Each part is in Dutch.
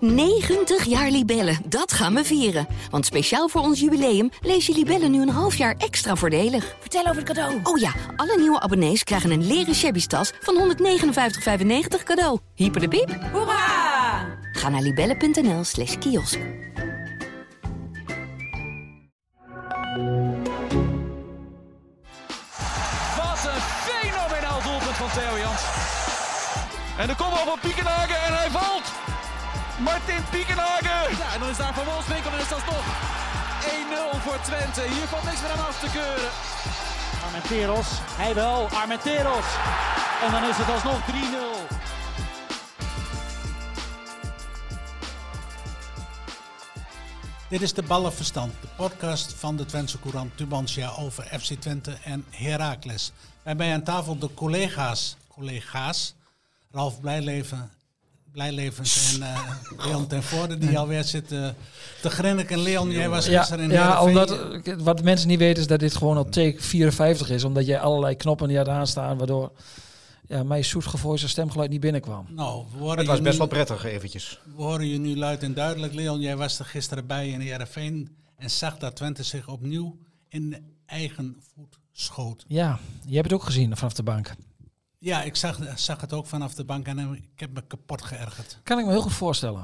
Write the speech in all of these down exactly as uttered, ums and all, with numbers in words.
negentig jaar Libellen, dat gaan we vieren. Want speciaal voor ons jubileum lees je Libellen nu een half jaar extra voordelig. Vertel over het cadeau. Oh ja, alle nieuwe abonnees krijgen een leren shabby tas van honderdnegenenvijftig vijfennegentig cadeau. Hyper de piep. Hoera! Ga naar libellen.nl slash kiosk. Wat een fenomenaal doelpunt van Theo Jans. En de kopbal van Piekenhagen en hij valt. Martin Piekenhagen. Ja, en dan is daar Van Wolfswinkel en is dat toch één nul voor Twente. Hier valt niks meer aan af te keuren. Armenteros, hij wel, Armenteros. En dan is het alsnog drie nul. Dit is de Ballenverstand, de podcast van de Twentse Courant Tubantia over F C Twente en Heracles. Bij mij aan tafel de collega's, collega's Ralf Blijleven, Blijlevens en uh, Leon ten Voorde, die alweer zitten te grinniken. Leon, jij was gisteren in Ja, Heerenveen. omdat wat mensen niet weten is dat dit gewoon op take vierenvijftig is, omdat jij allerlei knoppen niet had aanstaan, waardoor ja, mijn zoetgevoelige stemgeluid niet binnenkwam. Nou, we horen Het was je best nu, wel prettig eventjes. We horen je nu luid en duidelijk. Leon, jij was er gisteren bij in Heerenveen en zag dat Twente zich opnieuw in eigen voet schoot. Ja, je hebt het ook gezien vanaf de bank. Ja, ik zag, zag het ook vanaf de bank en ik heb me kapot geërgerd. Kan ik me heel goed voorstellen.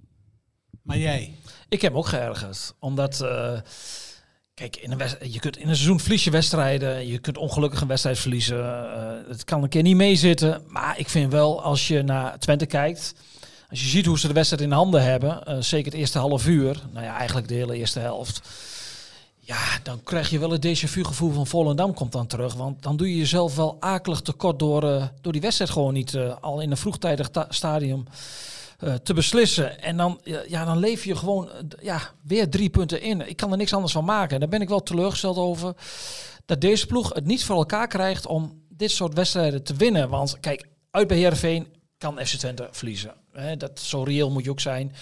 Maar jij? Ik heb me ook geërgerd, omdat uh, kijk, in een, west- je kunt in een seizoen verlies je wedstrijden, je kunt ongelukkig een wedstrijd verliezen. Uh, het kan een keer niet meezitten, maar ik vind wel, als je naar Twente kijkt, als je ziet hoe ze de wedstrijd in handen hebben, uh, zeker het eerste half uur, nou ja, eigenlijk de hele eerste helft, ja, dan krijg je wel het déjà vu gevoel van Volendam komt dan terug, want dan doe je jezelf wel akelig tekort door, uh, door die wedstrijd gewoon niet uh, al in een vroegtijdig ta- stadium Uh, te beslissen. En dan, ja, dan leef je gewoon uh, ja, weer drie punten in. Ik kan er niks anders van maken. En daar ben ik wel teleurgesteld over. Dat deze ploeg het niet voor elkaar krijgt om dit soort wedstrijden te winnen. Want kijk, uit bij Heerenveen kan F C Twente verliezen. Hè, dat, zo reëel moet je ook zijn.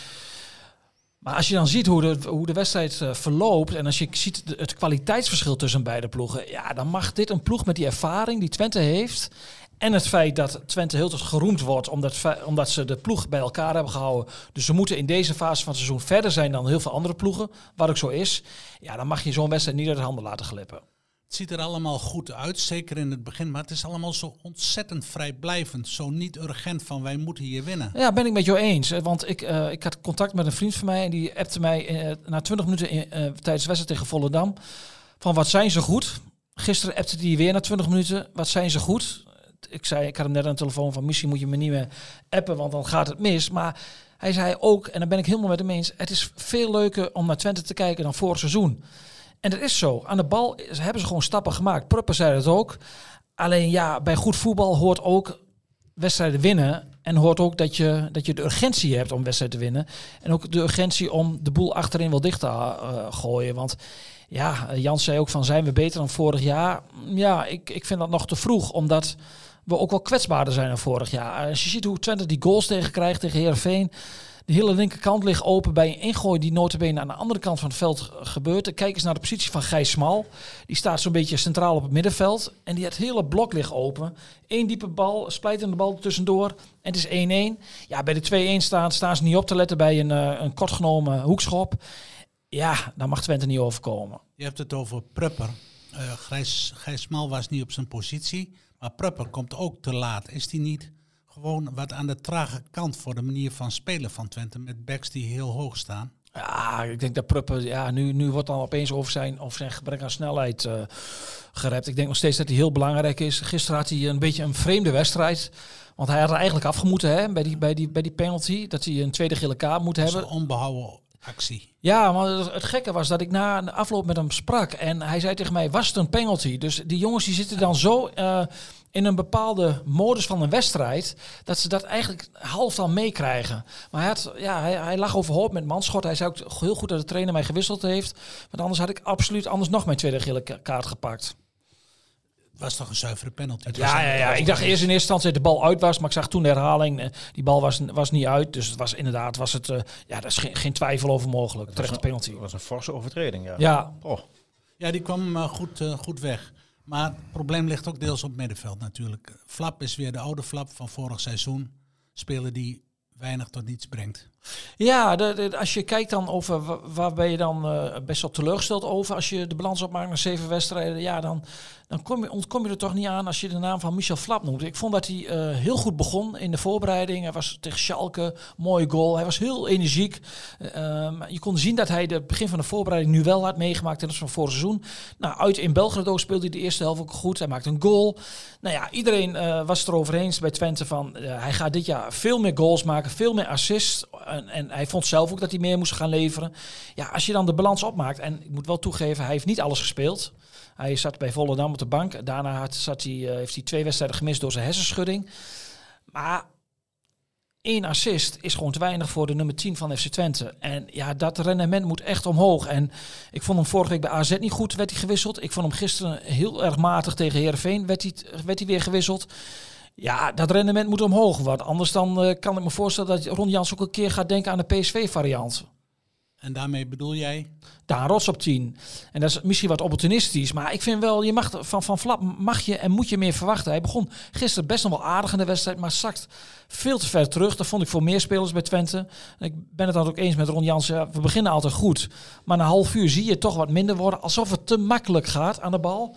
Maar als je dan ziet hoe de, hoe de wedstrijd uh, verloopt en als je ziet de, het kwaliteitsverschil tussen beide ploegen, ja, dan mag dit een ploeg met die ervaring die Twente heeft en het feit dat Twente heel tot geroemd wordt omdat, omdat ze de ploeg bij elkaar hebben gehouden. Dus ze moeten in deze fase van het seizoen verder zijn dan heel veel andere ploegen, wat ook zo is. Ja, dan mag je zo'n wedstrijd niet uit de handen laten glippen. Het ziet er allemaal goed uit, zeker in het begin, maar het is allemaal zo ontzettend vrijblijvend, zo niet urgent van wij moeten hier winnen. Ja, ben ik met jou eens. Want ik, uh, ik had contact met een vriend van mij en die appte mij uh, na twintig minuten in, uh, tijdens de wedstrijd tegen Volendam van wat zijn ze goed. Gisteren appte hij weer na twintig minuten, wat zijn ze goed. Ik zei, ik had hem net aan de telefoon van misschien moet je me niet meer appen, want dan gaat het mis. Maar hij zei ook, en daar ben ik helemaal met hem eens, het is veel leuker om naar Twente te kijken dan vorig seizoen. En dat is zo. Aan de bal hebben ze gewoon stappen gemaakt. Prupper zei het ook. Alleen ja, bij goed voetbal hoort ook wedstrijden winnen. En hoort ook dat je, dat je de urgentie hebt om wedstrijden te winnen. En ook de urgentie om de boel achterin wel dicht te uh, gooien. Want ja, Jans zei ook van zijn we beter dan vorig jaar? Ja, ik, ik vind dat nog te vroeg. Omdat we ook wel kwetsbaarder zijn dan vorig jaar. Als je ziet hoe Twente die goals tegen krijgt tegen Heerenveen. De hele linkerkant ligt open bij een ingooi die notabene aan de andere kant van het veld gebeurt. Kijk eens naar de positie van Gijs Smal. Die staat zo'n beetje centraal op het middenveld. En die het hele blok ligt open. Eén diepe bal, splijtende bal tussendoor. En het is één-één. Ja, bij de twee-één staan, staan ze niet op te letten bij een, uh, een kortgenomen hoekschop. Ja, dan mag Twente niet overkomen. Je hebt het over Prupper. Uh, Gijs, Gijs Smal was niet op zijn positie. Maar Prupper komt ook te laat. Is die niet gewoon wat aan de trage kant voor de manier van spelen van Twente met backs die heel hoog staan? Ja, ik denk dat Prupper, ja, nu, nu wordt dan opeens over zijn, over zijn gebrek aan snelheid uh, gerept. Ik denk nog steeds dat hij heel belangrijk is. Gisteren had hij een beetje een vreemde wedstrijd. Want hij had er eigenlijk afgemoeten hè, bij, die, bij, die, bij die penalty. Dat hij een tweede gele kaart moet hebben. Dat is een onbehouden actie. Ja, maar het gekke was dat ik na de afloop met hem sprak. En hij zei tegen mij, was het een penalty? Dus die jongens die zitten dan zo uh, in een bepaalde modus van een wedstrijd, dat ze dat eigenlijk half dan meekrijgen. Maar hij, had, ja, hij, hij lag overhoop met manschot. Hij zei ook heel goed dat de trainer mij gewisseld heeft. Want anders had ik absoluut anders nog mijn tweede gele kaart gepakt. Het was toch een zuivere penalty? Ja, ja, ja, ik dacht eerst in eerste instantie dat de bal uit was, maar ik zag toen de herhaling, die bal was, was niet uit. Dus het was inderdaad, was het, uh, ja, daar is geen, geen twijfel over mogelijk. Terechte penalty. Dat was een forse overtreding, ja. Ja, oh. Ja, die kwam uh, goed, uh, goed weg. Maar het probleem ligt ook deels op het middenveld natuurlijk. Flap is weer de oude Flap van vorig seizoen. Speler die weinig tot niets brengt. Ja, de, de, als je kijkt dan over waar, waar ben je dan uh, best wel teleurgesteld over als je de balans opmaakt naar zeven wedstrijden, ja, dan, dan kom je, ontkom je er toch niet aan als je de naam van Michel Flap noemt. Ik vond dat hij uh, heel goed begon in de voorbereiding. Hij was tegen Schalke, mooie goal. Hij was heel energiek. Uh, je kon zien dat hij het begin van de voorbereiding nu wel had meegemaakt. En dat is van vorig seizoen. Nou, uit in Belgrado speelde hij de eerste helft ook goed. Hij maakte een goal. Nou ja, iedereen uh, was het erover eens bij Twente van uh, hij gaat dit jaar veel meer goals maken, veel meer assists. En, en hij vond zelf ook dat hij meer moest gaan leveren. Ja, als je dan de balans opmaakt, en ik moet wel toegeven, hij heeft niet alles gespeeld. Hij zat bij Volendam op de bank. Daarna had, zat hij, uh, heeft hij twee wedstrijden gemist door zijn hersenschudding. Maar één assist is gewoon te weinig voor de nummer tien van F C Twente. En ja, dat rendement moet echt omhoog. En ik vond hem vorige week bij A Z niet goed, werd hij gewisseld. Ik vond hem gisteren heel erg matig tegen Heerenveen, werd hij, werd hij weer gewisseld. Ja, dat rendement moet omhoog. Want anders dan uh, kan ik me voorstellen dat Ron Jans ook een keer gaat denken aan de P S V-variant. En daarmee bedoel jij? Daan Rots op tien. En dat is misschien wat opportunistisch. Maar ik vind wel, je mag van, van Flap mag je en moet je meer verwachten. Hij begon gisteren best nog wel aardig in de wedstrijd, maar zakt veel te ver terug. Dat vond ik voor meer spelers bij Twente. En ik ben het dan ook eens met Ron Jansen. Ja, we beginnen altijd goed. Maar na een half uur zie je toch wat minder worden. Alsof het te makkelijk gaat aan de bal.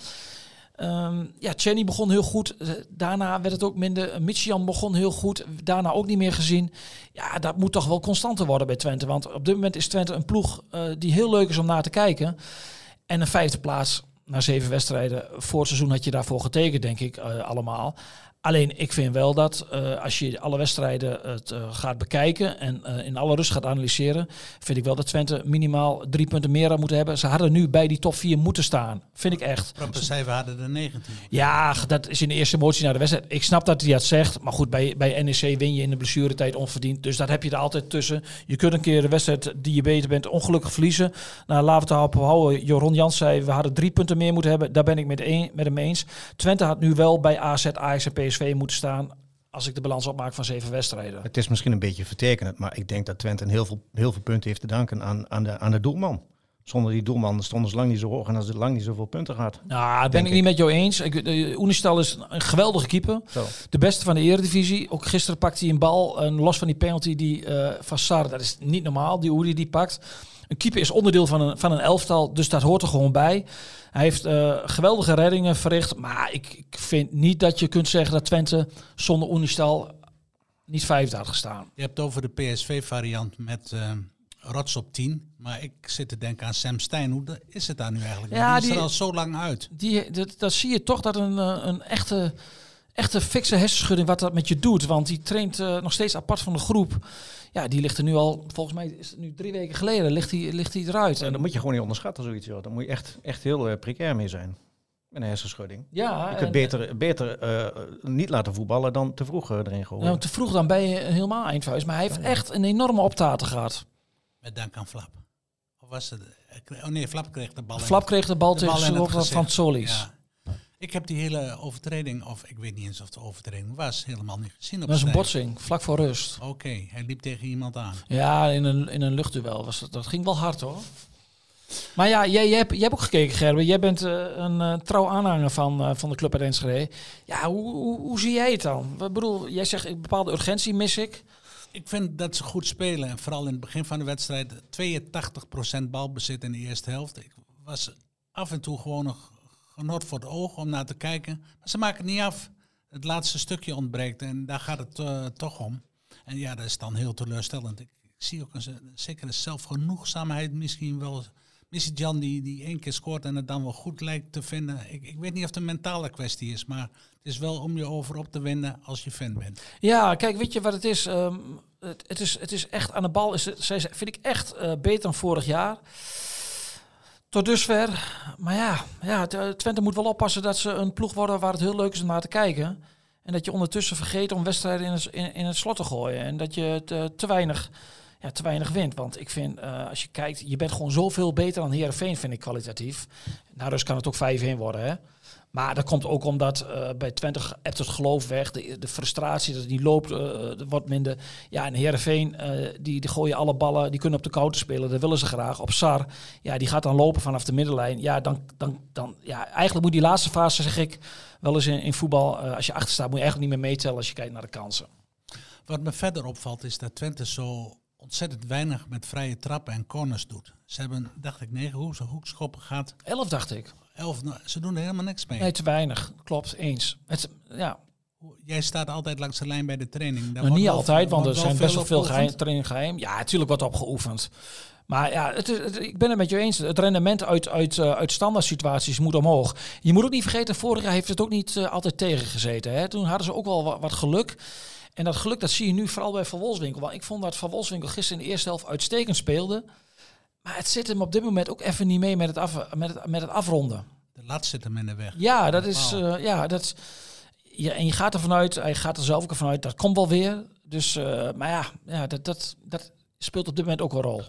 Um, ja, Chenny begon heel goed. Daarna werd het ook minder. Michian begon heel goed. Daarna ook niet meer gezien. Ja, dat moet toch wel constanter worden bij Twente. Want op dit moment is Twente een ploeg uh, die heel leuk is om naar te kijken. En een vijfde plaats na zeven wedstrijden. Voor het seizoen had je daarvoor getekend, denk ik, uh, allemaal. Alleen, ik vind wel dat uh, als je alle wedstrijden het, uh, gaat bekijken en uh, in alle rust gaat analyseren, vind ik wel dat Twente minimaal drie punten meer had moeten hebben. Ze hadden nu bij die top vier moeten staan. Vind ik echt. Proper we hadden er negentien. Ja, dat is in de eerste emotie naar de wedstrijd. Ik snap dat hij dat zegt. Maar goed, bij, bij N E C win je in de blessuretijd onverdiend. Dus dat heb je er altijd tussen. Je kunt een keer de wedstrijd die je beter bent ongelukkig verliezen. Nou, laten we het erop houden. Joron Jans zei, we hadden drie punten meer moeten hebben. Daar ben ik met, een, met hem eens. Twente had nu wel bij A Z, Ajax en P S V moeten staan als ik de balans opmaak van zeven wedstrijden. Het is misschien een beetje vertekenend, maar ik denk dat Twente heel veel, heel veel punten heeft te danken aan, aan, de, aan de doelman. Zonder die doelman stonden ze lang niet zo hoog en als het lang niet zoveel punten gaat. Nou, dat ben ik, ik niet met jou eens. Ik, uh, Oenistal is een geweldige keeper. Zo. De beste van de Eredivisie. Ook gisteren pakt hij een bal, en los van die penalty die uh, van Sar, dat is niet normaal, die Oeri die pakt. Een keeper is onderdeel van een, van een elftal, dus dat hoort er gewoon bij. Hij heeft uh, geweldige reddingen verricht, maar ik, ik vind niet dat je kunt zeggen dat Twente zonder Oenistal niet vijfde had gestaan. Je hebt over de P S V-variant met uh, Rots op tien, maar ik zit te denken aan Sam Stein. Hoe de, is het daar nu eigenlijk? Ja, die is die, er al zo lang uit. Die, dat, dat zie je toch dat een, een echte... Echte fikse hersenschudding wat dat met je doet. Want die traint uh, nog steeds apart van de groep. Ja, die ligt er nu al, volgens mij is het nu drie weken geleden, ligt hij ligt die eruit. En en dan moet je gewoon niet onderschatten, zoiets. Joh. Daar moet je echt, echt heel uh, precair mee zijn. Met een hersenschudding. Ja, je kunt en, beter, beter uh, niet laten voetballen dan te vroeg uh, erin gooien. Nou, te vroeg dan ben je helemaal eindvuis. Maar hij heeft echt een enorme optaten gehad. Met dank aan Flap. Of was het? Oh nee, Flap kreeg de bal. Flap kreeg de bal tegen van Solis. Ja. Ik heb die hele overtreding, of ik weet niet eens of de overtreding was, helemaal niet gezien. Op dat is een botsing, vlak voor rust. Oké, okay, hij liep tegen iemand aan. Ja, in een, in een luchtduel. Was dat, dat ging wel hard hoor. Maar ja, jij, jij, hebt, jij hebt ook gekeken, Gerben. Jij bent uh, een uh, trouw aanhanger van, uh, van de club uit Enschede. Ja, hoe, hoe, hoe zie jij het dan? Ik bedoel, jij zegt een bepaalde urgentie mis ik. Ik vind dat ze goed spelen. En vooral in het begin van de wedstrijd tweeëntachtig procent balbezit in de eerste helft. Ik was af en toe gewoon nog genot voor het oog om naar te kijken. Maar ze maken het niet af. Het laatste stukje ontbreekt en daar gaat het uh, toch om. En ja, dat is dan heel teleurstellend. Ik, ik zie ook een, een zekere zelfgenoegzaamheid misschien wel. Missy Jan die, die één keer scoort en het dan wel goed lijkt te vinden. Ik, ik weet niet of het een mentale kwestie is, maar het is wel om je over op te winnen als je fan bent. Ja, kijk, weet je wat het is? Um, het, het is, het is echt aan de bal. Is het, vind ik echt uh, beter dan vorig jaar. Tot dusver. Maar ja, ja, Twente moet wel oppassen dat ze een ploeg worden waar het heel leuk is om naar te kijken. En dat je ondertussen vergeet om wedstrijden in het, in, in het slot te gooien. En dat je te, te weinig... Ja, te weinig wint. Want ik vind, uh, als je kijkt, je bent gewoon zoveel beter dan Heerenveen, vind ik kwalitatief. Nou, dus kan het ook vijf-een worden, hè. Maar dat komt ook omdat uh, bij Twente hebt het geloof weg. De, de frustratie dat het niet loopt, uh, wordt minder. Ja, en Heerenveen, uh, die, die gooien alle ballen, die kunnen op de counter spelen. Dat willen ze graag. Op Sar, ja, die gaat dan lopen vanaf de middenlijn. Ja, dan, dan, dan, ja, eigenlijk moet die laatste fase, zeg ik, wel eens in, in voetbal, uh, als je achter staat, moet je eigenlijk niet meer meetellen als je kijkt naar de kansen. Wat me verder opvalt is dat Twente zo ontzettend weinig met vrije trappen en corners doet. Ze hebben, dacht ik, negen hoek, hoekschoppen gehad. Elf, dacht ik. Elf, ze doen er helemaal niks mee. Nee, te weinig. Klopt, eens. Het, ja. Jij staat altijd langs de lijn bij de training. Nou, niet altijd, want er zijn best wel veel geheim, training geheim. Ja, natuurlijk wordt opgeoefend. Maar ja, het is, het, ik ben het met je eens. Het rendement uit, uit, uh, uit standaard situaties moet omhoog. Je moet ook niet vergeten, vorig jaar heeft het ook niet uh, altijd tegengezeten. Hè? Toen hadden ze ook wel wat, wat geluk. En dat geluk, dat zie je nu vooral bij Van Wolfswinkel. Want ik vond dat Van Wolfswinkel gisteren in de eerste helft uitstekend speelde. Maar het zit hem op dit moment ook even niet mee met het, af, met het, met het afronden. De lat zit hem in de weg. Ja, dat is... Uh, ja, dat, ja, en je gaat er vanuit, hij gaat er zelf ook vanuit, dat komt wel weer. Dus, uh, maar ja, ja dat, dat, dat speelt op dit moment ook een rol.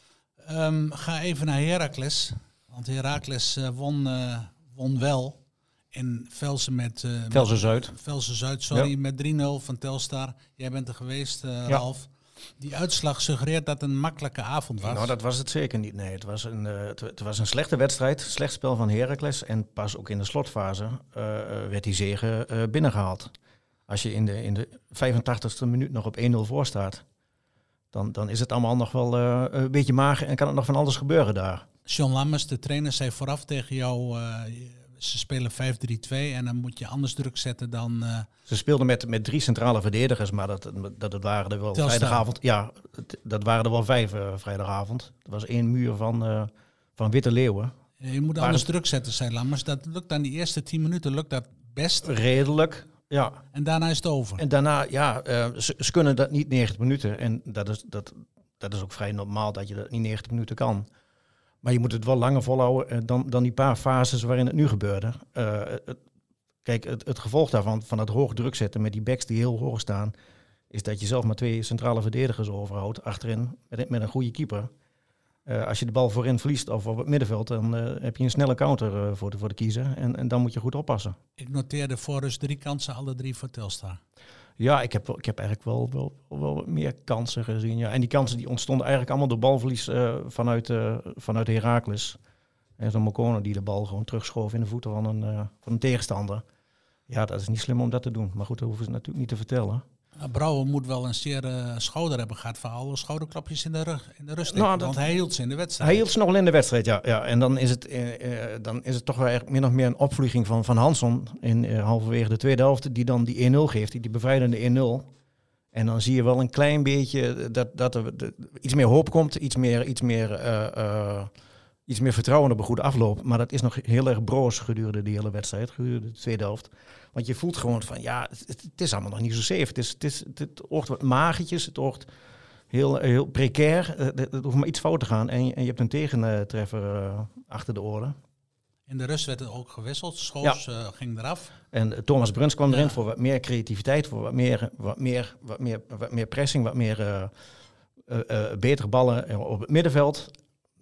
Um, ga even naar Heracles. Want Heracles uh, won, uh, won wel in Velsen met... Uh, Velsen Zuid. Velsen Zuid, sorry, ja. met drie nul van Telstar. Jij bent er geweest, uh, Ralf. Ja. Die uitslag suggereert dat het een makkelijke avond was. Nou, dat was het zeker niet. Nee, het was een, uh, het, het was een slechte wedstrijd. Slecht spel van Heracles. En pas ook in de slotfase uh, werd die zege uh, binnengehaald. Als je in de, in de vijfentachtigste minuut nog op één nul voor staat... Dan, dan is het allemaal nog wel uh, een beetje mager en kan het nog van alles gebeuren daar. John Lammers, de trainer, zei vooraf tegen jou... Uh, ze spelen vijf drie twee en dan moet je anders druk zetten dan... Uh, ze speelden met, met drie centrale verdedigers, maar dat, dat, dat waren er wel Telstar. Vrijdagavond. Ja, dat waren er wel vijf uh, vrijdagavond. Er was één muur van, uh, van witte leeuwen. Je moet anders druk zetten, zei Lammers. Dat lukt dan die eerste tien minuten lukt dat best. Redelijk. Ja. En daarna is het over. En daarna, ja, uh, ze, ze kunnen dat niet negentig minuten. En dat is, dat, dat is ook vrij normaal dat je dat niet negentig minuten kan. Maar je moet het wel langer volhouden uh, dan, dan die paar fases waarin het nu gebeurde. Uh, het, kijk, het, het gevolg daarvan, van het hoog druk zetten met die backs die heel hoog staan, is dat je zelf maar twee centrale verdedigers overhoudt achterin met, met een goede keeper. Uh, als je de bal voorin verliest of op het middenveld, dan uh, heb je een snelle counter uh, voor, de, voor de kiezer. En, en dan moet je goed oppassen. Ik noteerde voor dus drie kansen, alle drie voor Telstar. Ja, ik heb, ik heb eigenlijk wel, wel, wel wat meer kansen gezien. Ja. En die kansen die ontstonden eigenlijk allemaal door balverlies uh, vanuit, uh, vanuit Heracles. En zo'n Mokone die de bal gewoon terugschoof in de voeten van een, uh, van een tegenstander. Ja, dat is niet slim om dat te doen. Maar goed, dat hoeven ze natuurlijk niet te vertellen. Brouwer moet wel een zeer uh, schouder hebben gehad voor alle schouderklapjes in de, rug, in de rust. Nou, want hij hield ze in de wedstrijd. Hij hield ze nog wel in de wedstrijd, ja. ja. En dan is het, uh, uh, dan is het toch wel eigenlijk min of meer een opvlieging van, van Hansson in uh, halverwege de tweede helft, die dan die één nul geeft, die, die bevrijdende één nul. En dan zie je wel een klein beetje dat, dat er de, iets meer hoop komt, iets meer, iets meer, uh, uh, iets meer vertrouwen op een goede afloop. Maar dat is nog heel erg broos gedurende die hele wedstrijd, gedurende de tweede helft. Want je voelt gewoon van, ja, het, het is allemaal nog niet zo safe. Het, is, het, is, het oogt wat magertjes, het oogt heel, heel precair. Het, het hoeft maar iets fout te gaan en je, en je hebt een tegentreffer uh, achter de oren. In de rust werd het ook gewisseld. Schoofs ja. uh, ging eraf. En uh, Thomas Bruns kwam ja. erin voor wat meer creativiteit, voor wat meer, wat meer, wat meer, wat meer pressing, wat meer uh, uh, uh, betere ballen op het middenveld.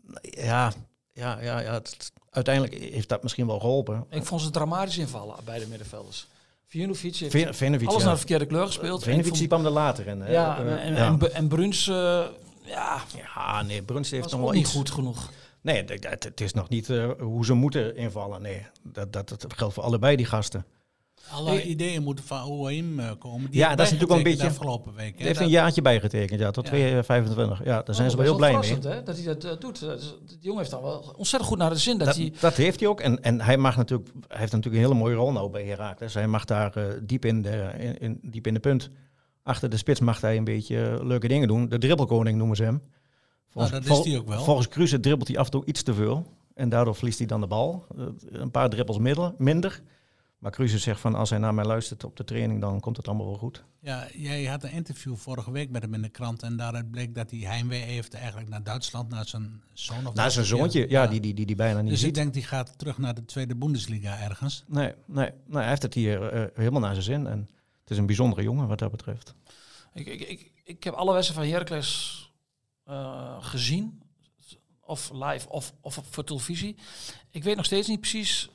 Ja, ja, ja, ja het, uiteindelijk heeft dat misschien wel geholpen. Ik vond ze dramatisch invallen bij de middenvelders. Vinovic heeft Ven, Venovic, alles ja. naar de verkeerde kleur gespeeld. Venovic vond... kwam er later in. Ja, uh, en, ja. en, en Bruns, uh, ja... Ja, nee, Bruns heeft was nog wel niet iets. goed genoeg. Nee, het, het, het is nog niet uh, hoe ze moeten invallen. Nee, dat, dat, dat geldt voor allebei die gasten. Alle hey. ideeën moeten van O A M komen. Die ja, dat is natuurlijk wel een beetje... de afgelopen week. Hij heeft een jaartje bijgetekend, ja, tot ja. tweeduizend vijfentwintig. Ja, daar oh, zijn ze wel heel blij mee. Hè, dat hij dat uh, doet. Die jongen heeft dan wel ontzettend goed naar de zin. Dat, dat, hij... dat heeft hij ook. En, en hij mag natuurlijk, hij heeft natuurlijk een hele mooie rol nou bij Heracles. Hij mag daar uh, diep, in de, in, in, diep in de punt. Achter de spits mag hij een beetje uh, leuke dingen doen. De dribbelkoning noemen ze hem. Volgens, nou, dat is hij ook wel. Volgens Kruse dribbelt hij af en toe iets te veel. En daardoor verliest hij dan de bal. Uh, een paar dribbels middel, minder. Maar Kruse zegt van, als hij naar mij luistert op de training, dan komt het allemaal wel goed. Ja, jij had een interview vorige week met hem in de krant. En daaruit bleek dat hij heimwee heeft eigenlijk naar Duitsland, naar zijn zoon. Of naar zijn zoontje, ja, ja, die, die, die, die bijna niet dus ziet. Dus ik denk, die gaat terug naar de tweede Bundesliga ergens. Nee, nee, nee hij heeft het hier uh, helemaal naar zijn zin. En het is een bijzondere jongen wat dat betreft. Ik, ik, ik, ik heb alle wedstrijden van Heracles uh, gezien. Of live, of, of voor televisie. Ik weet nog steeds niet precies...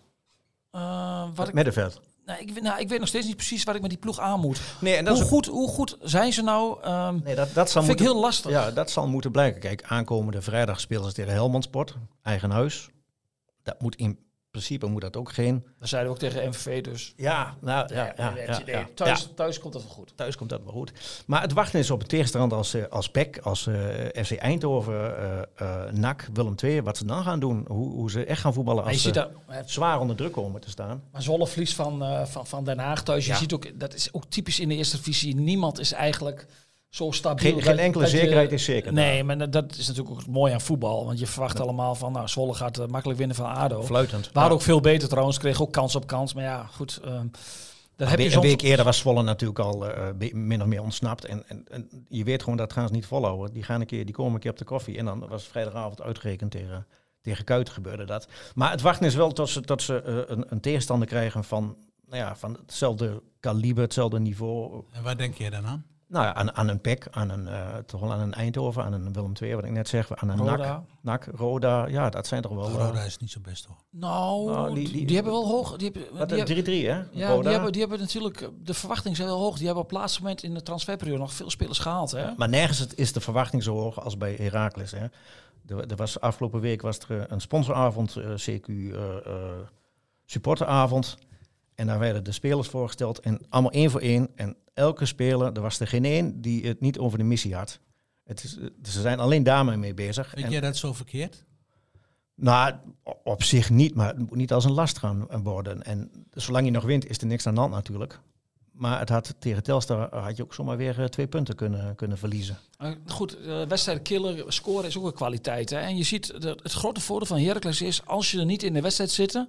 Uh, wat ik, Middenveld. Nou, ik, nou, ik weet nog steeds niet precies wat ik met die ploeg aan moet. Nee, en dat hoe, is goed, hoe goed zijn ze nou? Um, nee, dat, dat zal vind moeten, ik heel lastig. Ja, dat zal moeten blijken. Kijk, aankomende vrijdag spelen ze tegen Helmond Sport, eigen huis. Dat moet in principe moet dat ook geen... Dat zeiden we ook tegen M V V dus. Ja, nou, ja, ja, nee, ja, nee, ja. thuis, Ja. thuis komt dat wel goed. Thuis komt dat wel goed. Maar het wachten is op een tegenstander als, uh, als P E C, als uh, F C Eindhoven, uh, uh, N A C, Willem twee. Wat ze dan gaan doen, hoe, hoe ze echt gaan voetballen Maar je als ziet ze dat, zwaar onder druk komen te staan. maar Zwolle verliest van, uh, van, van Den Haag thuis. Je Ja. ziet ook, dat is ook typisch in de eerste divisie. Niemand is eigenlijk zo stabiel. Geen, geen enkele dat je- zekerheid is zeker. Nee, maar dat- dat is natuurlijk ook mooi aan voetbal. Want je verwacht allemaal van, nou, Zwolle gaat uh, makkelijk winnen van ADO. Fluitend. We hadden Ja. ook veel beter trouwens, kregen ook kans op kans. Maar ja, goed. Uh, dat heb Een, je we- een soms... week eerder was Zwolle natuurlijk al uh, be- min of meer ontsnapt. En, en, en je weet gewoon, dat gaan ze niet volhouden. Die, gaan een keer, die komen een keer op de koffie. En dan was het vrijdagavond uitgerekend tegen, tegen Kuit gebeurde dat. Maar het wachten is wel tot ze, tot ze uh, een, een tegenstander krijgen van, nou ja, van hetzelfde kaliber, hetzelfde niveau. En waar denk je dan aan? Nou ja, aan, aan een P E C, aan een, uh, toch wel aan een Eindhoven, aan een Willem twee, wat ik net zeg. Aan een N A C, Roda. N A C, Roda. Ja, dat zijn toch wel... uh, Roda is niet zo best hoor. Nou, Nou, die- die, die- hebben wel hoog. Die hebben, Wat, die hebben- drie drie, hè? ja, Roda. die hebben, die hebben natuurlijk, de verwachtingen zijn wel hoog. Die hebben op het laatste moment in de transferperiode nog veel spelers gehaald. Hè? Maar nergens het- is de verwachting zo hoog als bij Heracles. Hè. Er, er was, afgelopen week was er uh, een sponsoravond, uh, C Q uh, uh, supporteravond. En daar werden de spelers voorgesteld. En allemaal één voor één. En elke speler, er was er geen één die het niet over de missie had. Het is, uh, ze zijn alleen daarmee mee bezig. Vind En, jij dat zo verkeerd? nou, op zich niet, maar het moet niet als een last gaan worden. En zolang je nog wint, is er niks aan de hand natuurlijk. Maar het had, tegen Telstar had je ook zomaar weer uh, twee punten kunnen, kunnen verliezen. Uh, goed, uh, wedstrijden killen, scoren is ook een kwaliteit. Hè? En je ziet, de, het grote voordeel van Heracles is, als je er niet in de wedstrijd zit,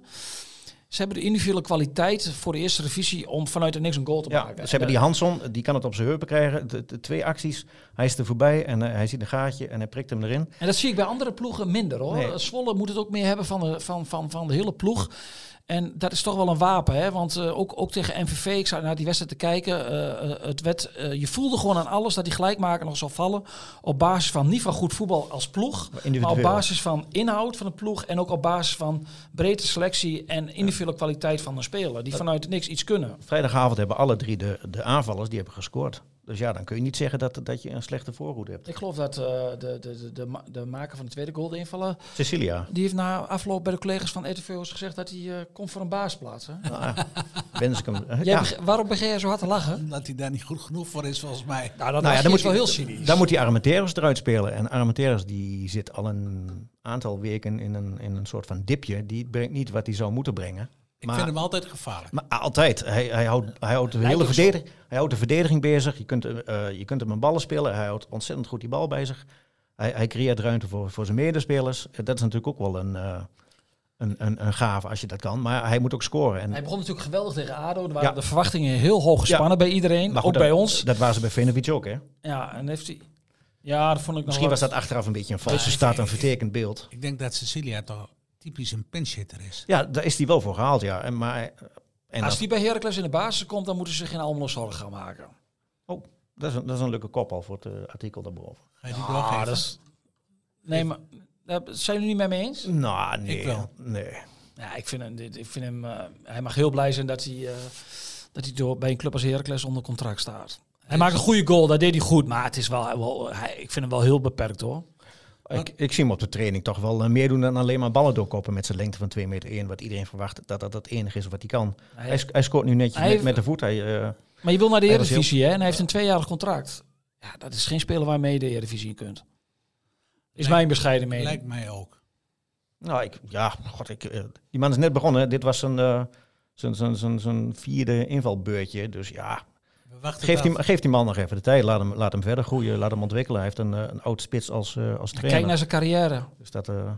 ze hebben de individuele kwaliteit voor de eerste divisie om vanuit er niks een goal te Ja, maken. ze hebben die Hansson, die kan het op zijn heupen krijgen. De, de twee acties, hij is er voorbij en uh, hij ziet een gaatje en hij prikt hem erin. En dat zie ik bij andere ploegen minder hoor. Nee. Zwolle moet het ook meer hebben van de, van, van, van de hele ploeg. En dat is toch wel een wapen, hè? Want uh, ook, ook tegen M V V, ik zat naar die wedstrijd te kijken, uh, uh, het werd, uh, je voelde gewoon aan alles dat die gelijkmaker nog zou vallen. Op basis van niet van goed voetbal als ploeg, maar op basis van inhoud van de ploeg en ook op basis van breedte selectie en individuele kwaliteit van een speler. Die vanuit niks iets kunnen. Vrijdagavond hebben alle drie de, de aanvallers, die hebben gescoord. Dus ja, dan kun je niet zeggen dat, dat je een slechte voorhoede hebt. Ik geloof dat uh, de, de, de, de, ma- de maker van de tweede goal, de invaller, Cecilia. die heeft na afloop bij de collega's van R T V O's gezegd dat hij uh, komt voor een baasplaats. Hè? Nou, ja, wens ik hem. Jij ja. beg- waarom begin jij zo hard te lachen? Omdat hij daar niet goed genoeg voor is volgens mij. Nou, dat Nou ja, is dan moet wel hij- heel cynisch. Dan moet hij Armenteros eruit spelen. En Armenteros die zit al een aantal weken in een, in een soort van dipje. Die brengt niet wat hij zou moeten brengen. Ik Maar- vind hem altijd gevaarlijk. Maar altijd. Hij, hij, houdt, hij, houdt de Lijkt hele ook zo. verdedig, hij houdt de verdediging bezig. Je kunt, uh, je kunt hem een ballen spelen. Hij houdt ontzettend goed die bal bij zich. Hij, hij creëert ruimte voor, voor zijn medespelers. Uh, dat is natuurlijk ook wel een, uh, een, een, een gave als je dat kan. Maar hij moet ook scoren. En, Hij begon natuurlijk geweldig tegen ADO. Er waren Ja. de verwachtingen heel hoog gespannen bij iedereen. maar goed, ook bij dat, ons. Dat waren ze bij Venovic ook, hè? Ja, en heeft hij... Ja, dat vond ik nog Misschien was wel- dat achteraf een beetje een Ja, valse ik- staat, een ik- vertekend beeld. Ik denk dat Cecilia toch typisch een pinch-hitter is. Ja, daar is hij wel voor gehaald, ja. En, maar, en Als dat, die bij Heracles in de basis komt, dan moeten ze zich geen Almelo zorgen gaan maken. oh, dat, is een, dat is een leuke kop al voor het uh, artikel daarboven. Ga je die Ah, doorgeven? dat is... Nee, maar... daar zijn jullie niet met me eens? Nou, nee. Ik wel. Nee. Ja, ik vind hem... dit- Ik vind hem uh, hij mag heel blij zijn dat hij, uh, dat hij door, bij een club als Heracles onder contract staat. Hij maakt een goede goal, dat deed hij goed. Maar het is wel, wel hij, ik vind hem wel heel beperkt, hoor. Ik, ik zie hem op de training toch wel uh, meer doen dan alleen maar ballen doorkoppen met zijn lengte van twee meter één. Wat iedereen verwacht dat dat het enige is wat hij kan. Hij- Hij, sc- hij scoort nu netjes Hij met, heeft- met de voet. Hij, uh, Maar je wil naar de Hij was Eredivisie, hè? En hij heeft een tweejarig contract. Ja, dat is geen speler waarmee je de Eredivisie in kunt. Is Lijkt- mijn bescheiden mening. Lijkt mij ook. nou, ik, ja, god, ik, uh, die man is net begonnen. Dit was zijn, uh, zijn, zijn, zijn, zijn vierde invalbeurtje. Dus ja, We wachten geef het die, geef die man nog even de tijd. Laat hem, laat hem verder groeien, laat hem ontwikkelen. Hij heeft een, uh, een oud spits als, uh, als trainer. Kijk naar zijn carrière. Dus dat, uh, Nou,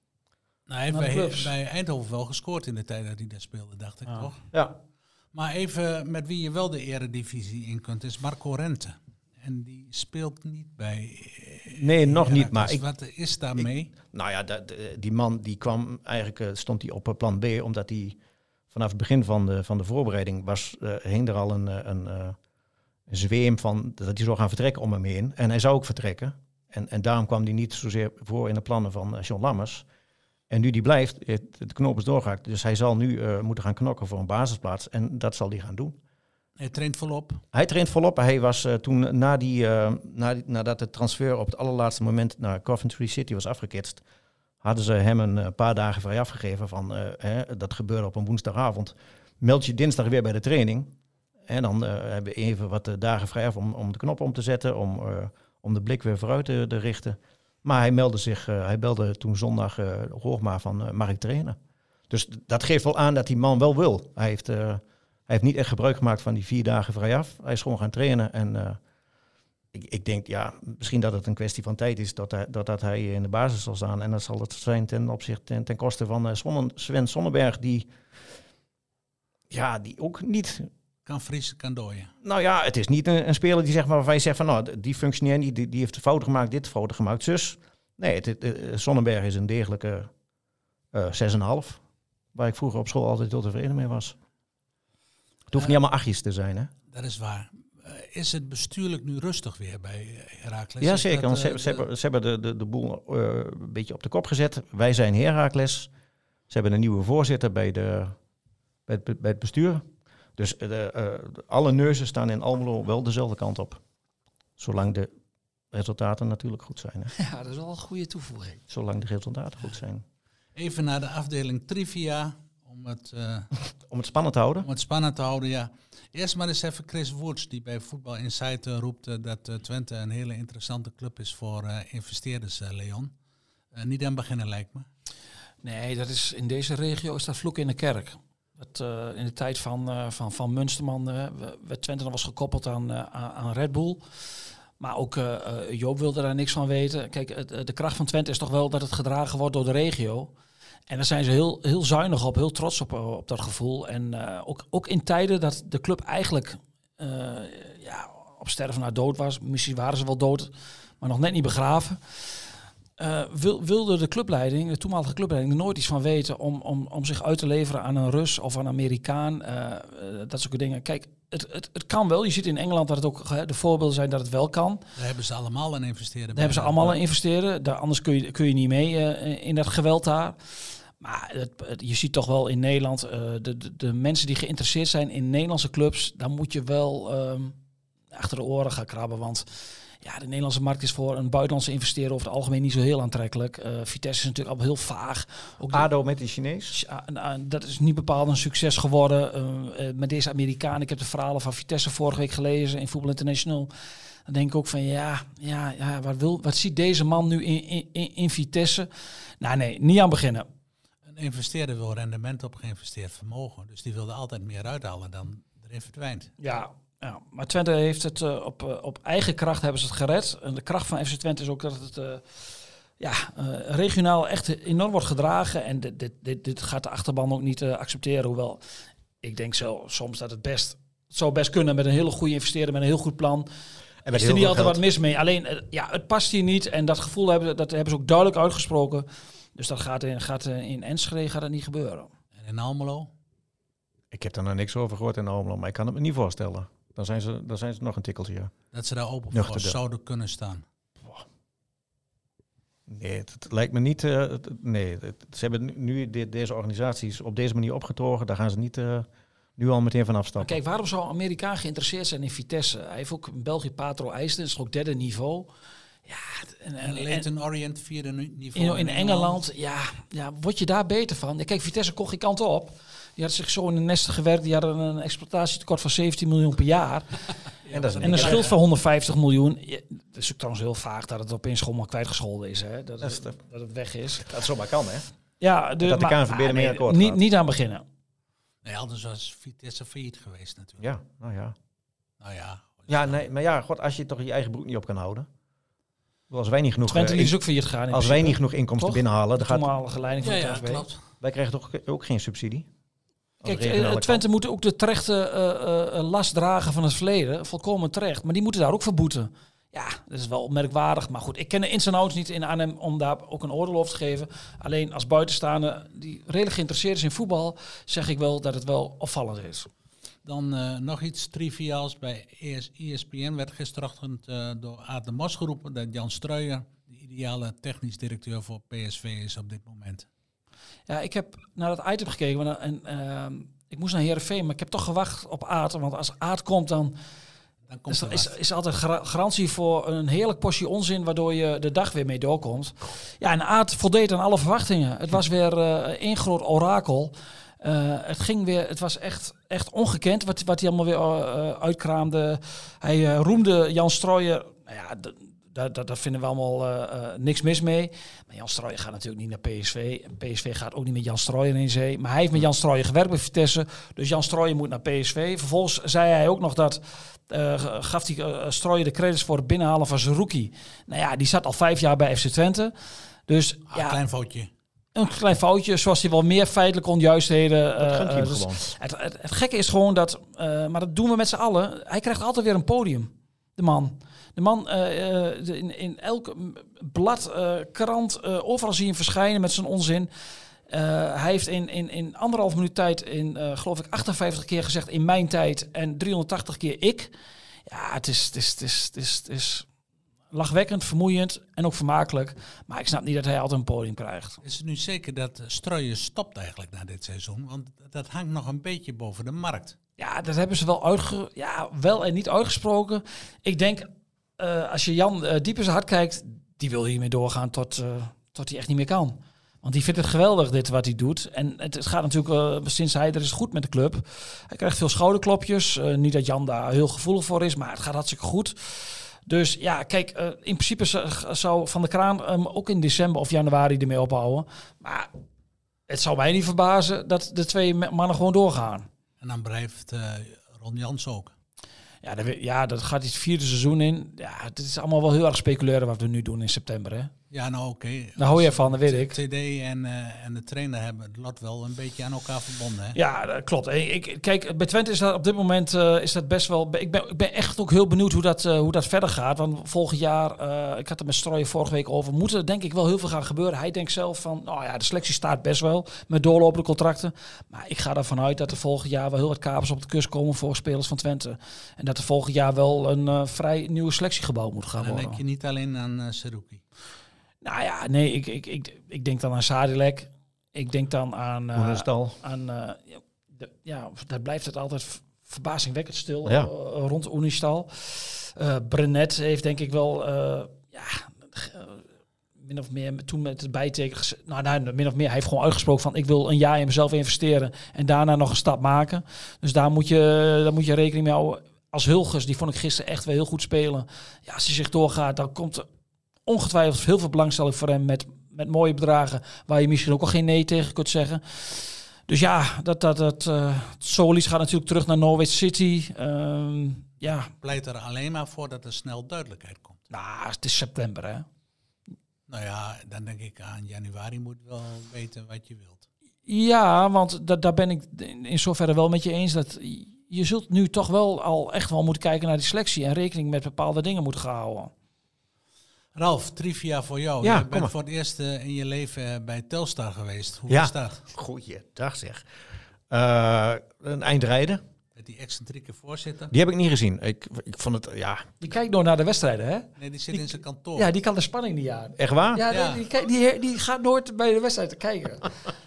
hij heeft naar de bij, clubs. bij Eindhoven wel gescoord in de tijd dat hij daar speelde, dacht ik Ja. toch? ja. Maar even met wie je wel de eredivisie in kunt, is Marco Rente. En die speelt niet bij... eh, Nee, nog niet, Heracles. maar ik- Wat is daarmee? Nou ja, dat, eh, die man die kwam eigenlijk, uh, stond hij op uh, plan B, omdat hij vanaf het begin van de, van de voorbereiding was, uh, hing er al een, uh, een, uh, een zweem van dat hij zou gaan vertrekken om hem heen. En hij zou ook vertrekken. En, en daarom kwam hij niet zozeer voor in de plannen van uh, John Lammers. En nu die blijft, het, de knoop is doorgehakt. Dus hij zal nu uh, moeten gaan knokken voor een basisplaats. En dat zal hij gaan doen. Hij traint volop. Hij traint volop. Hij was uh, toen, na die, uh, na die, nadat de transfer op het allerlaatste moment naar Coventry City was afgeketst, hadden ze hem een uh, paar dagen vrij afgegeven van, uh, hè, dat gebeurde op een woensdagavond. Meld je dinsdag weer bij de training. En dan uh, hebben we even wat uh, dagen vrij af om, om de knop om te zetten, om, uh, om de blik weer vooruit te, te richten. Maar hij meldde zich, uh, hij belde toen zondag uh, Hoogma van, uh, mag ik trainen? Dus dat geeft wel aan dat die man wel wil. Hij heeft, uh, hij heeft niet echt gebruik gemaakt van die vier dagen vrij af. Hij is gewoon gaan trainen en uh, ik, ik denk, ja, misschien dat het een kwestie van tijd is dat hij, dat, dat hij in de basis zal staan. En dat zal het zijn ten opzichte, ten, ten koste van uh, Sonnen, Sven Sonnenberg, die, ja, die ook niet... Kan vriezen, kan dooien. Nou ja, het is niet een, een speler die zegt, waarvan je zegt van, nou, die functioneert niet, die, die heeft fouten gemaakt, dit fouten gemaakt, zus. Nee, het, het, het, Sonnenberg is een degelijke uh, zes komma vijf, waar ik vroeger op school altijd heel tevreden mee was. Het hoeft uh, niet allemaal achtjes te zijn, hè? Dat is waar. Uh, is het bestuurlijk nu rustig weer bij Heracles? Ja, zeker. Dat, want ze, uh, ze, hebben, ze hebben de, de, de boel uh, een beetje op de kop gezet. Wij zijn Heracles. Ze hebben een nieuwe voorzitter bij, de, bij, het, bij het bestuur. Dus uh, uh, alle neuzen staan in Almelo wel dezelfde kant op. Zolang de resultaten natuurlijk goed zijn. Hè? Ja, dat is wel een goede toevoeging. Zolang de resultaten goed zijn. Even naar de afdeling trivia. Om het, uh, om het spannend te houden? Om het spannend te houden, ja. Eerst maar eens even Chris Woods, die bij Voetbal Insight uh, roept uh, dat uh, Twente een hele interessante club is voor uh, investeerders, uh, Leon. Uh, niet aan beginnen, lijkt me. Nee, dat is, in deze regio is dat vloek in de kerk. Dat, uh, in de tijd van, uh, van, van Munsterman uh, werd Twente nog was gekoppeld aan, uh, aan Red Bull. Maar ook uh, uh, Joop wilde daar niks van weten. Kijk, uh, de kracht van Twente is toch wel dat het gedragen wordt door de regio. En daar zijn ze heel, heel zuinig op, heel trots op, op dat gevoel. En uh, ook, ook in tijden dat de club eigenlijk uh, ja, op sterven na dood was. Misschien waren ze wel dood, maar nog net niet begraven. Uh, wil, wilde de clubleiding, de toenmalige clubleiding, er nooit iets van weten om, om, om zich uit te leveren aan een Rus of aan een Amerikaan. Uh, uh, dat soort dingen. Kijk, het, het, het kan wel. Je ziet in Engeland dat het ook uh, de voorbeelden zijn dat het wel kan. Daar hebben ze allemaal een investeren. Daar hebben ze allemaal een investeren. Daar, anders kun je, kun je niet mee uh, in dat geweld daar. Maar het, het, je ziet toch wel in Nederland, uh, de, de, de mensen die geïnteresseerd zijn in Nederlandse clubs, dan moet je wel um, achter de oren gaan krabben. Want ja, de Nederlandse markt is voor een buitenlandse investeerder over het algemeen niet zo heel aantrekkelijk. Uh, Vitesse is natuurlijk al heel vaag. Ook de, ADO met die Chinees? Uh, uh, dat is niet bepaald een succes geworden. Uh, uh, met deze Amerikanen, ik heb de verhalen van Vitesse vorige week gelezen in Voetbal International. Dan denk ik ook van ja, ja, ja wat, wil, wat ziet deze man nu in, in, in, in Vitesse? Nou nee, niet aan beginnen. Een investeerder wil rendement op geïnvesteerd vermogen. Dus die wilde altijd meer uithalen dan erin verdwijnt. Ja, ja, maar Twente heeft het uh, op, uh, op eigen kracht hebben ze het gered. En de kracht van F C Twente is ook dat het uh, ja, uh, regionaal echt enorm wordt gedragen. En dit, dit, dit, dit gaat de achterban ook niet uh, accepteren. Hoewel, ik denk zo, soms dat het best, het zou best kunnen met een hele goede investeerder, met een heel goed plan. En is er niet altijd geld. Wat mis mee. Alleen, uh, ja, het past hier niet. En dat gevoel hebben, dat hebben ze ook duidelijk uitgesproken. Dus dat gaat in, gaat in Enschede gaat dat niet gebeuren. En in Almelo? Ik heb daar nog niks over gehoord in Almelo, maar ik kan het me niet voorstellen. Dan zijn ze, dan zijn ze nog een tikkeltje. Ja. Dat ze daar open voor Nuchter zouden kunnen staan. Nee, het, het lijkt me niet. Uh, het, nee, het, ze hebben nu de, deze organisaties op deze manier opgetogen. Daar gaan ze niet uh, nu al meteen van afstappen. Maar kijk, waarom zou Amerikaan geïnteresseerd zijn in Vitesse? Hij heeft ook in België Patro IJsden, is ook derde niveau. Ja, en, en, en Leyton Orient vierde niveau. In, in Engeland, ja, ja, word je daar beter van? Ja, kijk, Vitesse kocht die kant op. Die had zich zo in de nesten gewerkt. Die hadden een exploitatietekort van zeventien miljoen per jaar. ja, en, dat is een, en een schuld van honderdvijftig miljoen. Ja, dat is ook trouwens heel vaag dat het opeens gewoon maar kwijtgescholden is. Hè? Dat, dat, het, dat het weg is. Dat zomaar kan, hè? Ja, de, dat de K N V B er mee akkoord niet, niet aan beginnen. Nee, anders was Vitesse failliet geweest natuurlijk. Ja, nou ja. Nou ja. Ja, nee, maar ja, god, als je toch je eigen broek niet op kan houden. Als wij niet genoeg, Twente is ook failliet gaan. Als wij niet genoeg inkomsten toch? binnenhalen, dan gaat toenmalige leiding van ja, de K N V B. Ja, klopt. Wij krijgen toch ook geen subsidie. Kijk, uh, Twente moet ook de terechte uh, uh, last dragen van het verleden. Volkomen terecht. Maar die moeten daar ook voor boeten. Ja, dat is wel merkwaardig. Maar goed, ik ken de ins en outs niet in Arnhem om daar ook een oordeel over te geven. Alleen als buitenstaander die redelijk geïnteresseerd is in voetbal, zeg ik wel dat het wel opvallend is. Dan uh, nog iets triviaals. Bij E S P N werd gisterochtend uh, door Aad de Mos geroepen dat Jan Struijer de ideale technisch directeur voor P S V is op dit moment. Ja, ik heb naar dat item gekeken en uh, ik moest naar Heerenveen, maar ik heb toch gewacht op Aad. Want als Aad komt, dan, Dan komt Dus er is, wat. is altijd gra- garantie voor een heerlijk portie onzin, waardoor je de dag weer mee doorkomt. Ja, en Aad voldeed aan alle verwachtingen. Het was weer uh, één groot orakel. Uh, het ging weer, het was echt, echt ongekend wat, wat hij allemaal weer uh, uitkraamde. Hij uh, roemde Jan Strooijer. Nou ja, d- Daar, daar, daar vinden we allemaal uh, uh, niks mis mee. Maar Jan Strooijer gaat natuurlijk niet naar P S V. En P S V gaat ook niet met Jan Strooijer in zee. Maar hij heeft met Jan Strooijer gewerkt bij Vitesse. Dus Jan Strooijer moet naar P S V. Vervolgens zei hij ook nog dat... Uh, gaf hij uh, Strooijer de credits voor het binnenhalen van zijn rookie. Nou ja, die zat al vijf jaar bij F C Twente. Dus Ah, ja, klein foutje. een klein foutje. Zoals hij wel meer feitelijke onjuistheden... Dat gunt hij hem dus gewoon. Het, het, het gekke is gewoon dat... Uh, maar dat doen we met z'n allen. Hij krijgt altijd weer een podium. De man. De man, uh, de, in, in elk blad, uh, krant, uh, overal zie je hem verschijnen met zijn onzin. Uh, hij heeft in, in, in anderhalf minuut tijd, in uh, geloof ik achtenvijftig keer gezegd in mijn tijd en driehonderdtachtig keer ik. Ja, het is, het is, het is, het is, het is lachwekkend, vermoeiend en ook vermakelijk. Maar ik snap niet dat hij altijd een podium krijgt. Is het nu zeker dat Strooijer stopt eigenlijk na dit seizoen? Want dat hangt nog een beetje boven de markt. Ja, dat hebben ze wel, uitge, ja, wel en niet uitgesproken. Ik denk, uh, als je Jan uh, diep in zijn hart kijkt, die wil hiermee doorgaan tot, uh, tot hij echt niet meer kan. Want die vindt het geweldig, dit wat hij doet. En het gaat natuurlijk, uh, sinds hij er is goed met de club. Hij krijgt veel schouderklopjes. Uh, niet dat Jan daar heel gevoelig voor is, maar het gaat hartstikke goed. Dus ja, kijk, uh, in principe zou Van der Kraan um, ook in december of januari ermee ophouden. Maar het zou mij niet verbazen dat de twee mannen gewoon doorgaan. En dan blijft uh, Ron Jans ook. Ja, dat, ja, dat gaat het vierde seizoen in. Ja, het is allemaal wel heel erg speculeren wat we nu doen in september, hè? Ja, nou oké. Okay. Daar hou je van, dat weet ik. T D en, uh, en de trainer hebben het lot wel een beetje aan elkaar verbonden, hè? Ja, dat klopt. Ik, kijk, bij Twente is dat op dit moment uh, is dat best wel... Ik ben, ik ben echt ook heel benieuwd hoe dat, uh, hoe dat verder gaat. Want volgend jaar, uh, ik had het met Strooijer vorige week over, moet er denk ik wel heel veel gaan gebeuren. Hij denkt zelf van, nou ja, de selectie staat best wel met doorlopende contracten. Maar ik ga ervan uit dat er volgend jaar wel heel wat kapers op de kust komen voor spelers van Twente. En dat er volgend jaar wel een uh, vrij nieuwe selectie gebouwd moet gaan en dan worden. denk je niet alleen aan uh, Seruki. Nou ja, nee, ik, ik, ik, ik denk dan aan Sadilek. Ik denk dan aan... Uh, Oenestal. aan uh, de, ja, daar blijft het altijd verbazingwekkend stil Ja. uh, rond Oenestal. Uh, Brenet heeft denk ik wel... Uh, ja, uh, min of meer toen met het bijteken... gez- Nou, nou, min of meer, hij heeft gewoon uitgesproken van... ik wil een jaar in mezelf investeren en daarna nog een stap maken. Dus daar moet je, daar moet je rekening mee houden. Als Hulgers, die vond ik gisteren echt wel heel goed spelen. Ja, als hij zich doorgaat, dan komt er ongetwijfeld heel veel belangstelling voor hem met, met mooie bedragen waar je misschien ook al geen nee tegen kunt zeggen. Dus ja, dat, dat, dat, uh, Solis gaat natuurlijk terug naar Norwich City. Um, ja, Pleit er alleen maar voor dat er snel duidelijkheid komt. nou, het is september, hè. Nou ja, dan denk ik aan januari moet wel weten wat je wilt. Ja, want da- daar ben ik in zoverre wel met je eens dat je zult nu toch wel al echt wel moeten kijken naar die selectie en rekening met bepaalde dingen moeten gaan houden. Ralf, trivia voor jou. Ja, je kom bent maar. voor het eerst uh, in je leven bij Telstar geweest. Hoe Ja. was dat? Goeiedag zeg. Uh, een eindrijden. Met die excentrieke voorzitter? Die heb ik niet gezien. Ik, ik vond het, ja, Die kijkt nooit naar de wedstrijden, hè? Nee, die zit Die- in zijn kantoor. Ja, die kan de spanning niet aan. echt waar? Ja, Ja. Die, die, kijkt- die, die gaat nooit bij de wedstrijd kijken.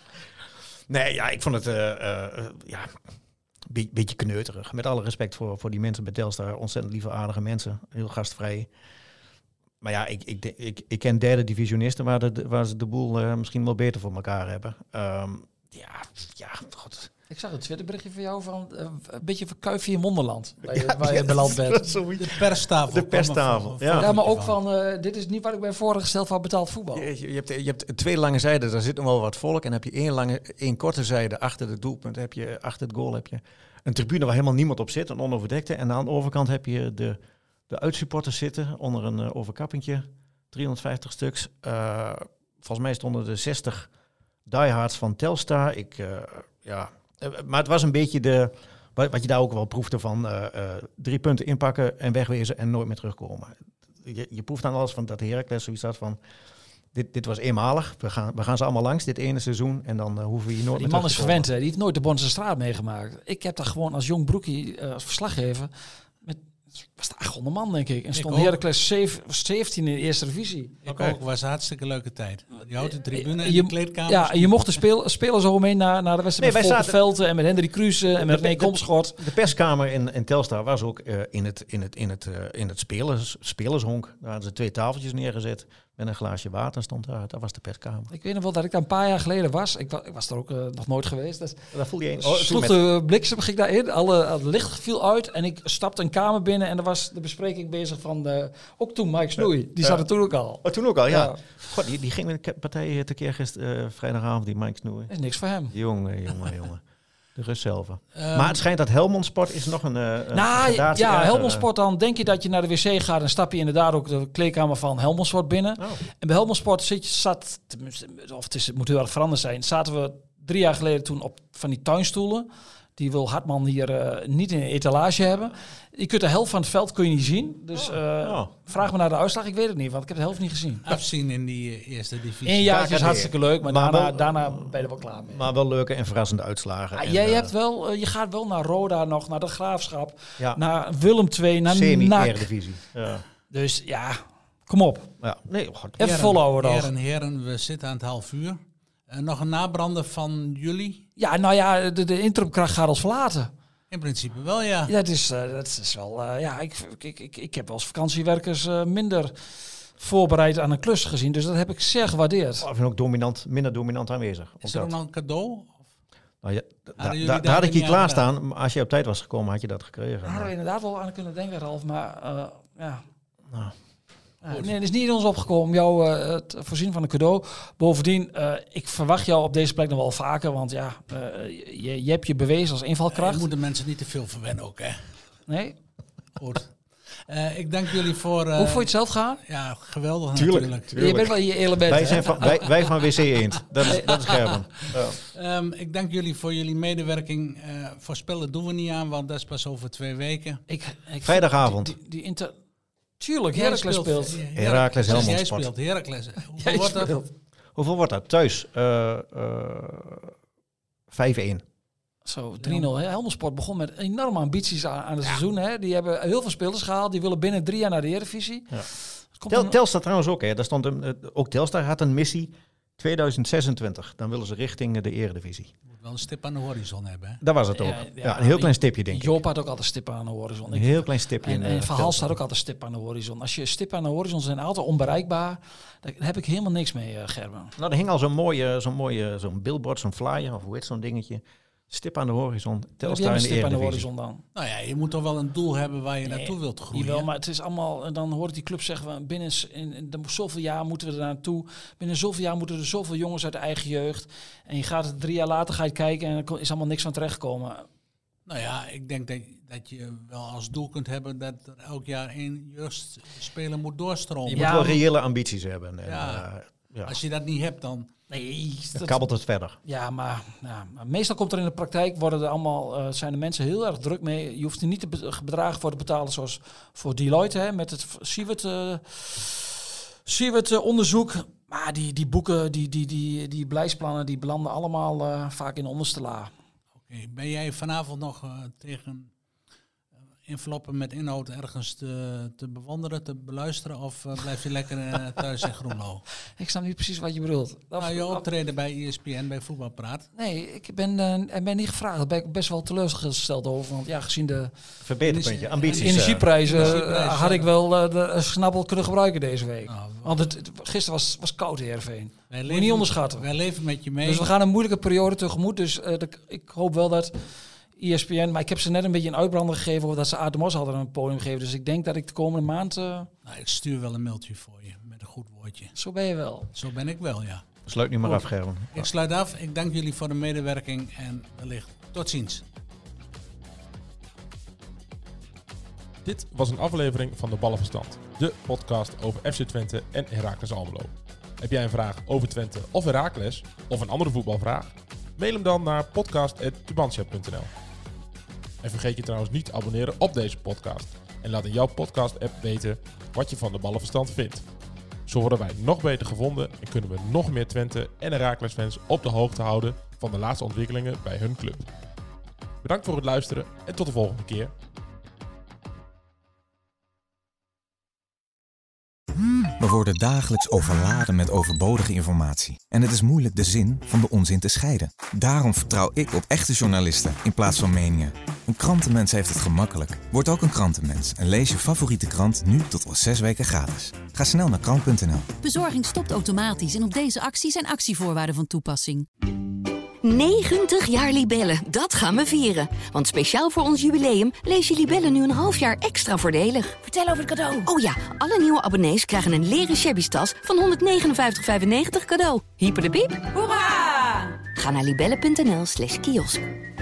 Nee, ja, ik vond het, uh, uh, ja, een beetje kneuterig. Met alle respect voor, voor die mensen bij Telstar. Ontzettend lieve, aardige mensen. Heel gastvrij. Maar ja, ik, ik, ik, ik ken derde divisionisten waar, de, waar ze de boel uh, misschien wel beter voor elkaar hebben. Um, ja, ja, god. Ik zag een Twitterberichtje van jou van uh, een beetje verkuif je in Wonderland. Waar je, waar je beland bent. De perstafel. De perstafel, kwam er ja. van- Ja, maar ook van, uh, dit is niet wat ik ben voorgesteld van betaald voetbal. Je, je, hebt, je hebt twee lange zijden, daar zit nog wel wat volk. En heb je één, lange, één korte zijde achter het doelpunt, heb je, achter het goal heb je een tribune waar helemaal niemand op zit, een onoverdekte. En aan de overkant heb je de, de uitsupporters zitten onder een uh, overkappingje, driehonderdvijftig stuks. Uh, volgens mij stonden er zestig diehards van Telstar. Ik, uh, ja... Uh, maar het was een beetje de, wat, wat je daar ook wel proefde van uh, uh, drie punten inpakken en wegwezen en nooit meer terugkomen. Je, je proeft dan alles van dat Heracles zoiets had van, dit, dit was eenmalig, we gaan, we gaan ze allemaal langs dit ene seizoen en dan uh, hoeven we hier nooit Die meer man terug is te komen. verwend, hè? Die heeft nooit de Bonse straat meegemaakt. Ik heb daar gewoon als jong broekie, uh, als verslaggever, met was het achthonderd man, denk ik. En stond ook. Heracles zeventien in de eerste divisie. Ik Oké. ook, was een hartstikke leuke tijd. Je houdt de tribune en Je- de kleedkamer. Ja, en je mocht de speel, spelers zo mee naar, naar de wedstrijd Nee, met wij Volker zaten- Velten en met Hendrik Kruse en met De- René de- Komschot. De perskamer in, in Telstar was ook uh, in het, in het, in het, uh, in het spelers, spelershonk. Daar hadden ze twee tafeltjes neergezet met een glaasje water stond daar. Dat was de perskamer. Ik weet nog wel dat ik daar een paar jaar geleden was. Ik, wa- ik was er ook uh, nog nooit geweest. Dat, Daar voel je een... oh, sloeg de bliksem, ging daarin. Alle, het licht viel uit en ik stapte een kamer binnen en er was de bespreking bezig van de, ook toen Mike Snoei. Die zat er toen ook al. Oh, toen ook al, ja. Ja. God, die, die ging met de partij tekeer gisteren, uh, vrijdagavond, die Mike Snoei. Dat is niks voor hem. Jongen, jongen, jongen. De rust zelf. Um, Maar het schijnt dat Helmond Sport is nog een... Uh, een Nou gradatie ja, erger, Helmond uh, Sport, dan denk je dat je naar de wc gaat en stap je inderdaad ook de kleedkamer van Helmond Sport binnen. Oh. En bij Helmond Sport zit je, zat, tenminste, of het, is, het moet heel erg veranderd zijn, zaten we drie jaar geleden toen op van die tuinstoelen. Die wil Hartman hier uh, niet in een etalage hebben. Je kunt de helft van het veld kun je niet zien. Dus uh, Oh. vraag me naar de uitslag. Ik weet het niet, want ik heb de helft niet gezien. Afzien in die uh, eerste divisie. Eén jaartje is Daar hartstikke leuk, maar, Maar daarna, wel- daarna ben je er wel klaar mee. Maar wel leuke en verrassende uitslagen. Ah, en, jij uh, hebt wel, uh, je gaat wel naar Roda nog, naar de Graafschap, ja, naar Willem twee, naar N A C. semi-eredivisie. Ja. Dus ja, kom op. Ja. Nee, god. Even volhouden nog. Heren, heren, we zitten aan het half uur. Uh, nog een nabrander van jullie? Ja, nou ja, de, de interimkracht gaat ons verlaten. In principe wel, ja. Ja, dat is, uh, dat is wel... Uh, ja, ik, ik, ik, ik heb wel eens vakantiewerkers uh, minder voorbereid aan een klus gezien. Dus dat heb ik zeer gewaardeerd. Of ook dominant, minder dominant aanwezig. Ook Is er dat. ook nog een cadeau? Nou, ja, da- da- jullie da- daar daar had ik niet je aan klaarstaan. Maar als je op tijd was gekomen, had je dat gekregen. Daar hadden we Maar- inderdaad wel aan kunnen denken, Ralf. Maar uh, ja... Nou. Uh, nee, het is niet in ons opgekomen om jou uh, te voorzien van een cadeau. Bovendien, uh, ik verwacht jou op deze plek nog wel vaker. Want ja, uh, je, je hebt je bewezen als Je invalkracht. moet de mensen niet te veel verwennen ook, hè. Nee? Goed. Uh, ik dank jullie voor... Uh, Hoe vond je het zelf gaan? Ja, geweldig Tuurlijk, natuurlijk. Je bent wel in je element. Wij hè? zijn van, wij, wij van W C Eend. Dat is, dat is Gerben. Ja. Um, ik dank jullie voor jullie medewerking. Uh, voorspellen doen we niet aan, want dat is pas over twee weken. Ik, ik Vrijdagavond. Die, die, die inter... Tuurlijk, Heracles speelt. Heracles Helmond Jij Sport. speelt Heracles. Hoeveel Jij wordt dat? speelt. Hoeveel wordt dat? Thuis? Uh, uh, vijf-één. Zo, drie nul. Hè. Helmond Sport begon met enorme ambities aan, aan het ja. seizoen. Hè. Die hebben heel veel spelers gehaald. Die willen binnen drie jaar naar de Eredivisie. Ja. Komt Tel, een... Telstar trouwens ook. Hè. Daar stond een, uh, ook Telstar had een missie tweeduizend zesentwintig. Dan willen ze richting de Eredivisie. Moet wel een stip aan de horizon hebben. Hè? Dat was het ook. Ja, Ja, ja, een heel klein stipje, denk ik. Joop had ook altijd stippen aan de horizon. Een heel klein stipje. En, in, en uh, Verhaal staat Telstar. ook altijd stip aan de horizon. Als je stippen aan de horizon zijn altijd onbereikbaar. Daar heb ik helemaal niks mee, uh, Gerben. Nou, er hing al zo'n mooie, zo'n mooie, zo'n billboard, zo'n flyer, of hoe heet zo'n dingetje. Stip aan de horizon. Heb jij Telstar een in de stip aan de Eredivisie. horizon dan? Nou ja, je moet toch wel een doel hebben waar je Nee, naartoe wilt groeien. Jawel, maar het is allemaal, dan hoort die club zeggen, we binnen s- in, in de zoveel jaar moeten we er naartoe. Binnen zoveel jaar moeten er zoveel jongens uit de eigen jeugd. En je gaat het drie jaar later ga je kijken en er ko- is allemaal niks van terechtgekomen. Nou ja, ik denk dat, dat je wel als doel kunt hebben dat er elk jaar één jeugdspeler moet doorstromen. Je Ja, moet wel maar- reële ambities hebben. En, Ja. uh, ja. Als je dat niet hebt, dan... Nee, Dan dat- kabbelt het verder. ja, maar, ja, maar meestal komt er in de praktijk, worden er allemaal, uh, zijn de mensen heel erg druk mee. Je hoeft er niet de be- bedragen voor te betalen zoals voor Deloitte, hè, met het Siewert, uh, Siewert uh, onderzoek. Maar die, die boeken, die, die, die, die beleidsplannen, die belanden allemaal uh, vaak in de onderste la. Oké, ben jij vanavond nog uh, tegen uh, enveloppen met inhoud ergens te, te bewonderen, te beluisteren? Of uh, blijf je lekker uh, thuis in Groenlo? Ik snap niet precies wat je bedoelt. Dat- Nou, je optreden bij E S P N, bij Voetbalpraat. Nee, ik ben, uh, ik ben niet gevraagd. Daar ben ik best wel teleurgesteld over. Want ja, gezien de Verbeterpuntje, ambities. uh, energieprijzen uh, energieprijzen, had ja. ik wel uh, de snabbel kunnen gebruiken deze week. Nou, Want het, het- gisteren was, was koud, Heerenveen. wij Moet je niet onderschatten. Wij leven met je mee. Dus we gaan een moeilijke periode tegemoet. Dus uh, de, ik hoop wel dat E S P N... Maar ik heb ze net een beetje een uitbrander gegeven... over dat ze Aad de Mos hadden een podium gegeven. Dus ik denk dat ik de komende maand... Uh, Nou, ik stuur wel een mailtje voor je, met een goed woordje. zo ben je wel. Zo ben ik wel, ja. Sluit nu maar af, Gerben. Ik sluit af. Ik dank jullie voor de medewerking en wellicht tot ziens. Dit was een aflevering van De Ballenverstand, de podcast over F C Twente en Heracles Almelo. Heb jij een vraag over Twente of Heracles, of een andere voetbalvraag? Mail hem dan naar podcast apenstaartje tubantia punt n l. En vergeet je trouwens niet te abonneren op deze podcast. En laat in jouw podcast-app weten wat je van De Ballenverstand vindt. Zo worden wij nog beter gevonden en kunnen we nog meer Twente en Heracles fans op de hoogte houden van de laatste ontwikkelingen bij hun club. Bedankt voor het luisteren en tot de volgende keer. We worden dagelijks overladen met overbodige informatie. En het is moeilijk de zin van de onzin te scheiden. Daarom vertrouw ik op echte journalisten in plaats van meningen. Een krantenmens heeft het gemakkelijk. Word ook een krantenmens en lees je favoriete krant nu tot al zes weken gratis. Ga snel naar krant punt n l. Bezorging stopt automatisch en op deze actie zijn actievoorwaarden van toepassing. negentig jaar Libellen, dat gaan we vieren. Want speciaal voor ons jubileum lees je Libellen nu een half jaar extra voordelig. Vertel over het cadeau. Oh ja, alle nieuwe abonnees krijgen een leren shabby tas van honderdnegenenvijftig vijfennegentig cadeau. Hyper de piep. Hoera! Ga naar libellen punt n l slash kiosk.